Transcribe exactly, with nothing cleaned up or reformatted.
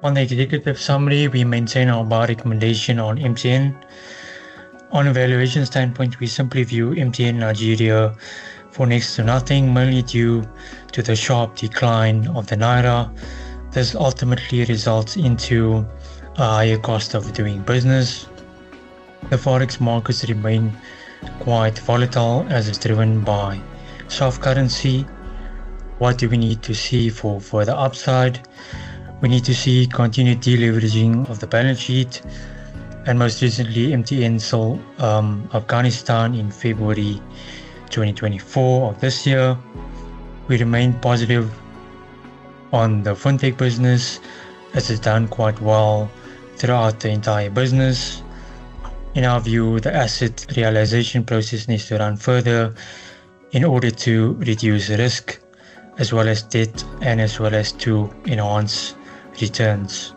On the executive summary, we maintain our buy recommendation on M T N. On a valuation standpoint, we simply view M T N Nigeria for next to nothing, mainly due to the sharp decline of the Naira. This ultimately results into a higher cost of doing business. The forex markets remain quite volatile as it's driven by soft currency. What do we need to see for further upside? We need to see continued deleveraging of the balance sheet, and most recently M T N sold um, Afghanistan in February twenty twenty-four of this year. We remain positive on the fintech business as it's done quite well throughout the entire business. In our view, the asset realization process needs to run further in order to reduce risk as well as debt and as well as to enhance returns.